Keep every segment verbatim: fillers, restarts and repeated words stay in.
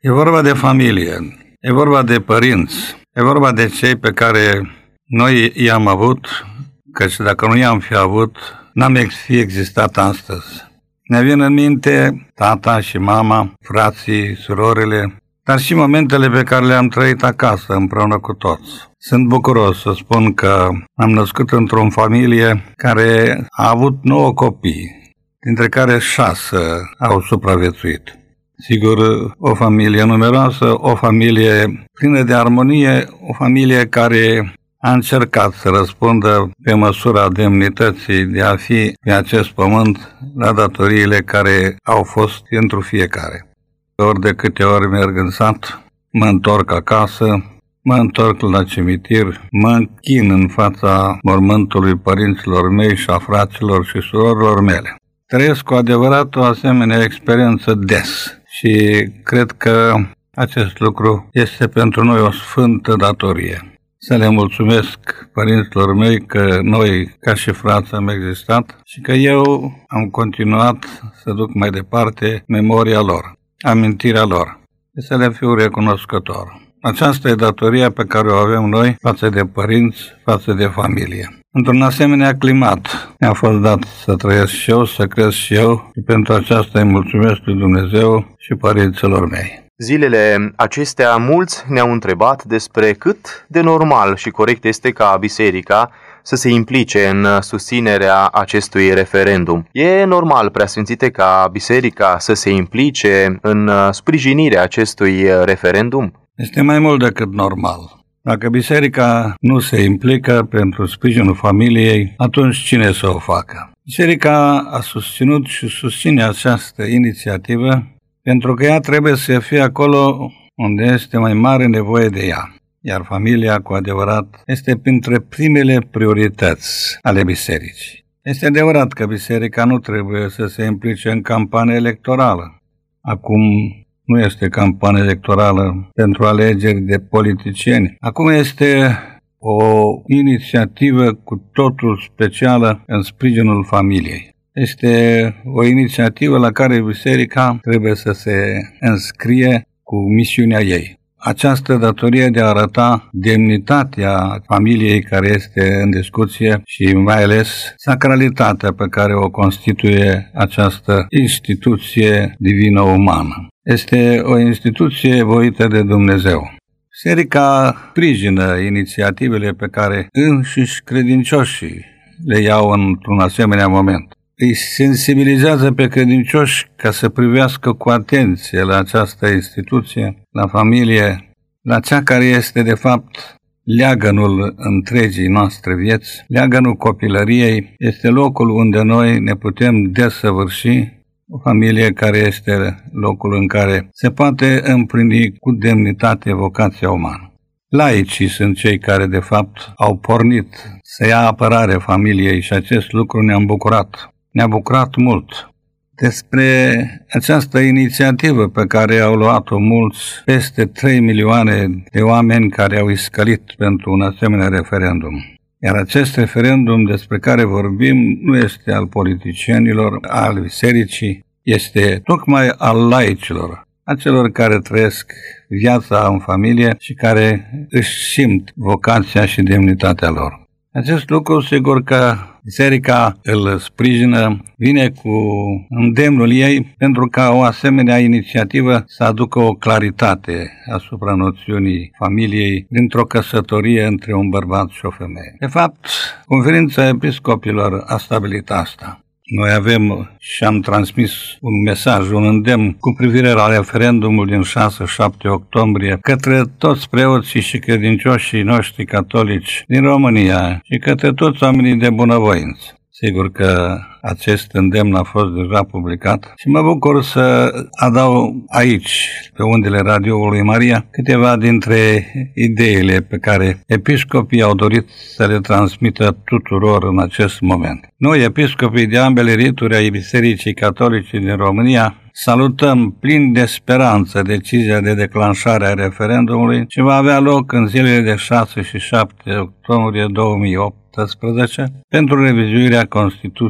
E vorba de familie, e vorba de părinți, e vorba de cei pe care noi i-am avut, căci dacă nu i-am fi avut, n-am fi existat astăzi. Ne vin în minte tata și mama, frații, surorile, dar și momentele pe care le-am trăit acasă împreună cu toți. Sunt bucuros să spun că am născut într-o familie care a avut nouă copii, dintre care șase au supraviețuit. Sigur, o familie numeroasă, o familie plină de armonie, o familie care a încercat să răspundă pe măsura demnității de a fi pe acest pământ la datoriile care au fost pentru fiecare. Ori de câte ori merg în sat, mă întorc acasă, mă întorc la cimitir, mă închin în fața mormântului părinților mei și a fraților și surorilor mele. Trăiesc cu adevărat o asemenea experiență des și cred că acest lucru este pentru noi o sfântă datorie. Să le mulțumesc părinților mei că noi, ca și frați, am existat și că eu am continuat să duc mai departe memoria lor, amintirea lor. Și să le fiu recunoscător. Aceasta e datoria pe care o avem noi față de părinți, față de familie. Într-un asemenea climat mi-a fost dat să trăiesc și eu, să cresc și eu și pentru aceasta îi mulțumesc lui Dumnezeu și părinților mei. Zilele acestea mulți ne-au întrebat despre cât de normal și corect este ca biserica să se implice în susținerea acestui referendum. E normal, preasfințite, ca biserica să se implice în sprijinirea acestui referendum? Este mai mult decât normal. Dacă biserica nu se implică pentru sprijinul familiei, atunci cine să o facă? Biserica a susținut și susține această inițiativă pentru că ea trebuie să fie acolo unde este mai mare nevoie de ea. Iar familia, cu adevărat, este printre primele priorități ale bisericii. Este adevărat că biserica nu trebuie să se implice în campanie electorală. Acum nu este campanie electorală pentru alegeri de politicieni. Acum este o inițiativă cu totul specială în sprijinul familiei. Este o inițiativă la care biserica trebuie să se înscrie cu misiunea ei. Această datorie de a arăta demnitatea familiei care este în discuție și mai ales sacralitatea pe care o constituie această instituție divină umană. Este o instituție voită de Dumnezeu. Biserica sprijină inițiativele pe care înșiși credincioșii le iau într-un asemenea moment. Îi sensibilizează pe credincioși ca să privească cu atenție la această instituție, la familie, la cea care este de fapt leagănul întregii noastre vieți, leagănul copilăriei, este locul unde noi ne putem desăvârși, o familie care este locul în care se poate împlini cu demnitate vocația umană. Laicii sunt cei care de fapt au pornit să ia apărare familiei și acest lucru ne-am bucurat. Ne-a bucurat mult. Despre această inițiativă pe care au luat-o mulți, peste trei milioane de oameni care au iscălit pentru un asemenea referendum. Iar acest referendum despre care vorbim nu este al politicienilor, al bisericii, este tocmai al laicilor, a celor care trăiesc viața în familie și care își simt vocația și demnitatea lor. Acest lucru, sigur că biserica îl sprijină, vine cu îndemnul ei pentru ca o asemenea inițiativă să aducă o claritate asupra noțiunii familiei dintr-o căsătorie între un bărbat și o femeie. De fapt, Conferința Episcopilor a stabilit asta. Noi avem și am transmis un mesaj, un îndemn cu privire la referendumul din șase șapte octombrie către toți preoții și credincioșii noștri catolici din România și către toți oamenii de bunăvoință. Sigur că acest îndemn a fost deja publicat și mă bucur să adaug aici, pe undele radioului Maria, câteva dintre ideile pe care episcopii au dorit să le transmită tuturor în acest moment. Noi, episcopii de ambele rituri ai Bisericii Catolice din România, salutăm plin de speranță decizia de declanșare a referendumului ce va avea loc în zilele de șase și șapte octombrie două mii optsprezece pentru revizuirea Constituției României.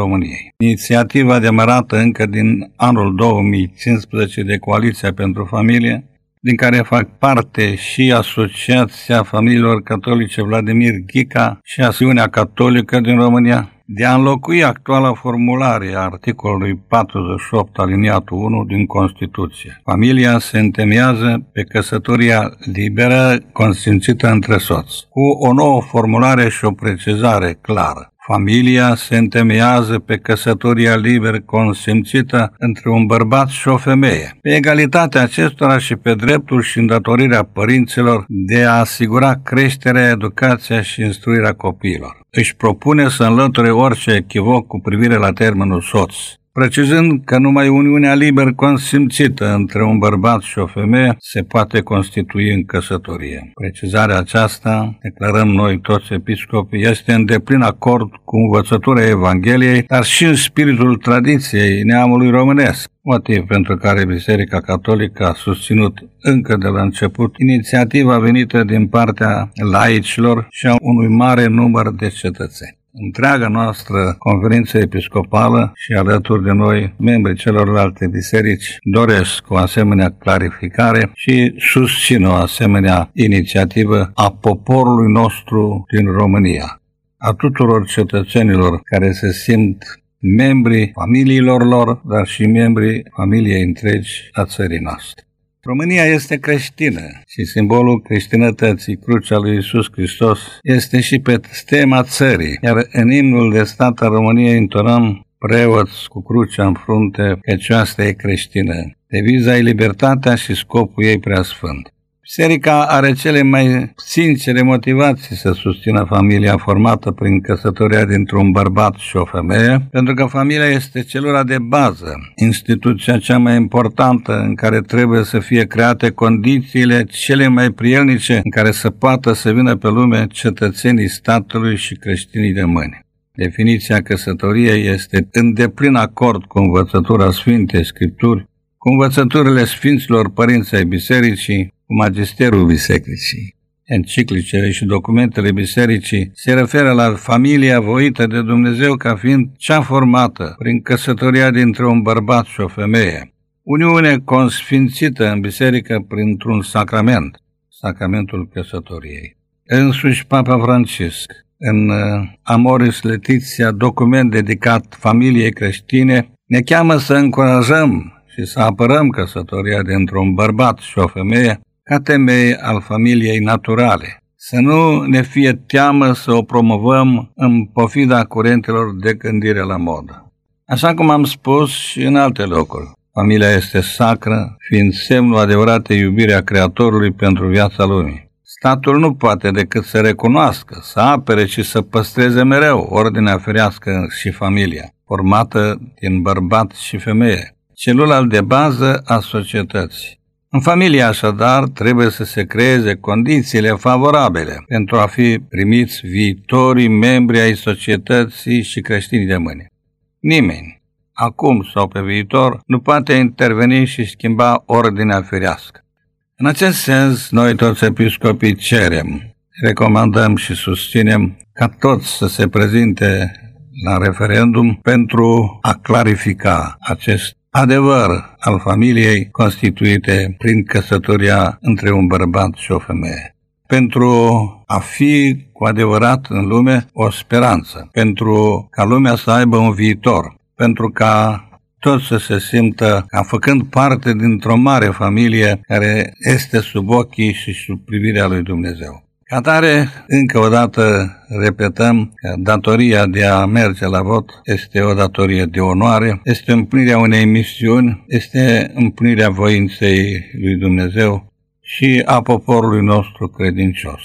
României. Inițiativa demarată încă din anul două mii cincisprezece de Coaliția pentru Familie, din care fac parte și Asociația Familiilor Catolice Vladimir Ghica și Asiunea Catolică din România, de a înlocui actuala formulare a articolului patruzeci și opt aliniatul unu din Constituție. Familia se întemeiază pe căsătoria liberă consimțită între soți, cu o nouă formulare și o precizare clară. Familia se întemeiază pe căsătoria liber consimțită între un bărbat și o femeie, pe egalitatea acestora și pe dreptul și îndatorirea părinților de a asigura creșterea, educația și instruirea copiilor. Își propune să înlăture orice echivoc cu privire la termenul soț, precizând că numai uniunea liber consimțită între un bărbat și o femeie se poate constitui în căsătorie. Precizarea aceasta, declarăm noi toți episcopii, este în deplin acord cu învățătura Evangheliei, dar și în spiritul tradiției neamului românesc, motiv pentru care Biserica Catolică a susținut încă de la început inițiativa venită din partea laicilor și a unui mare număr de cetățeni. Întreaga noastră conferință episcopală și alături de noi, membrii celorlalte biserici, doresc o asemenea clarificare și susțin o asemenea inițiativă a poporului nostru din România, a tuturor cetățenilor care se simt membrii familiilor lor, dar și membrii familiei întregi a țării noastre. România este creștină și simbolul creștinătății, crucea lui Iisus Hristos, este și pe stema țării, iar în imnul de stat al României intonăm preoți cu crucea în frunte, căci asta e creștină. Deviza e libertatea și scopul ei preasfânt. Biserica are cele mai sincere motivații să susțină familia formată prin căsătoria dintr-un bărbat și o femeie, pentru că familia este celula de bază, instituția cea mai importantă în care trebuie să fie create condițiile cele mai prielnice în care să poată să vină pe lume cetățenii statului și creștinii de mâini. Definiția căsătoriei este în deplin acord cu învățătura Sfintei Scripturi, cu învățăturile Sfinților Părinți ai Bisericii, cu magisterul bisericii. Enciclicele și documentele bisericii se referă la familia voită de Dumnezeu ca fiind cea formată prin căsătoria dintre un bărbat și o femeie. Uniune consfințită în biserică printr-un sacrament, sacramentul căsătoriei. Însuși Papa Francisc, în Amoris Laetitia, document dedicat familiei creștine, ne cheamă să încurajăm și să apărăm căsătoria dintre un bărbat și o femeie ca temei al familiei naturale. Să nu ne fie teamă să o promovăm în pofida curentelor de gândire la modă. Așa cum am spus și în alte locuri, familia este sacră, fiind semnul adevăratei iubire a Creatorului pentru viața lumii. Statul nu poate decât să recunoască, să apere și să păstreze mereu ordinea ferească și familia, formată din bărbat și femeie, celula de bază a societății. În familie, așadar, trebuie să se creeze condițiile favorabile pentru a fi primiți viitorii membri ai societății și creștinii de mâine. Nimeni, acum sau pe viitor, nu poate interveni și schimba ordinea firească. În acest sens, noi toți episcopii cerem, recomandăm și susținem ca toți să se prezinte la referendum pentru a clarifica acest adevăr al familiei constituite prin căsătoria între un bărbat și o femeie. Pentru a fi cu adevărat în lume o speranță, pentru ca lumea să aibă un viitor, pentru ca toți să se simtă ca făcând parte dintr-o mare familie care este sub ochii și sub privirea lui Dumnezeu. Ca tare, încă o dată repetăm că datoria de a merge la vot este o datorie de onoare, este împlinirea unei misiuni, este împlinirea voinței lui Dumnezeu și a poporului nostru credincios.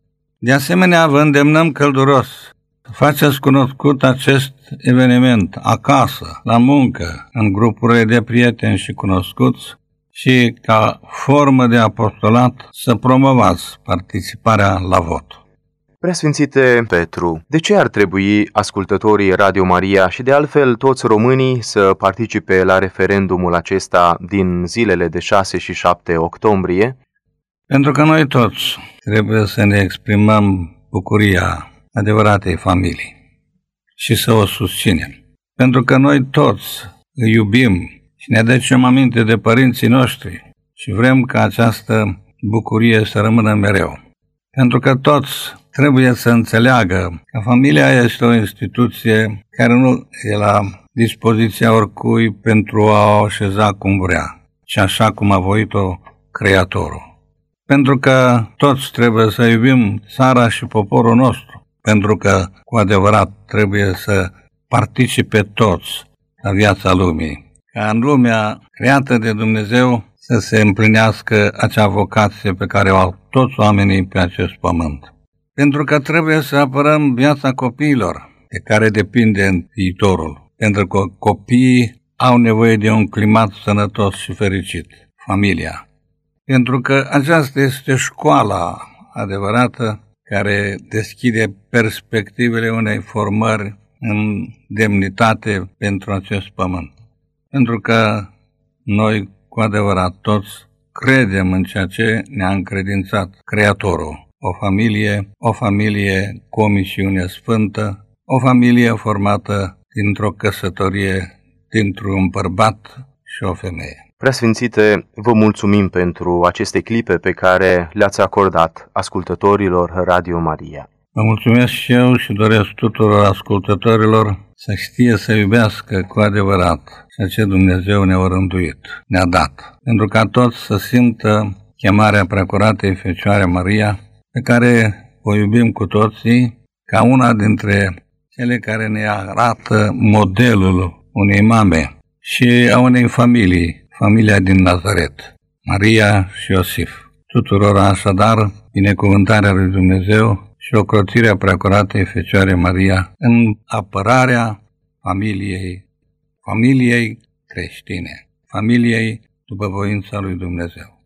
De asemenea, vă îndemnăm călduros să faceți cunoscut acest eveniment acasă, la muncă, în grupurile de prieteni și cunoscuți, și ca formă de apostolat să promovați participarea la vot. Preasfințite Petru, de ce ar trebui ascultătorii Radio Maria și de altfel toți românii să participe la referendumul acesta din zilele de șase și șapte octombrie? Pentru că noi toți trebuie să ne exprimăm bucuria adevăratei familii și să o susținem. pentru că noi toți îi iubim și ne aducem aminte de părinții noștri și vrem ca această bucurie să rămână mereu. Pentru că toți trebuie să înțeleagă că familia este o instituție care nu e la dispoziția oricui pentru a o așeza cum vrea, ci așa cum a voit-o Creatorul. Pentru că toți trebuie să iubim țara și poporul nostru, pentru că cu adevărat trebuie să participe toți la viața lumii, ca în lumea creată de Dumnezeu să se împlinească acea vocație pe care o au toți oamenii pe acest pământ. Pentru că trebuie să apărăm viața copiilor, de care depinde viitorul, pentru că copiii au nevoie de un climat sănătos și fericit, familia. Pentru că aceasta este școala adevărată care deschide perspectivele unei formări în demnitate pentru acest pământ. Pentru că noi, cu adevărat, toți credem în ceea ce ne-a încredințat Creatorul. O familie, o familie cu o misiune sfântă, o familie formată dintr-o căsătorie, dintr-un bărbat și o femeie. Preasfințite, vă mulțumim pentru aceste clipe pe care le-ați acordat ascultătorilor Radio Maria. Vă mulțumesc și eu și doresc tuturor ascultătorilor să știe să iubească cu adevărat ceea ce Dumnezeu ne-a rânduit, ne-a dat. Pentru ca toți să simtă chemarea Preacuratei Fecioare Maria, pe care o iubim cu toții, ca una dintre cele care ne arată modelul unei mame și a unei familii, familia din Nazaret, Maria și Iosif. Tuturor așadar, binecuvântarea lui Dumnezeu și ocrotirea Preacuratei Fecioare Maria în apărarea familiei, familiei creștine, familiei după voința lui Dumnezeu.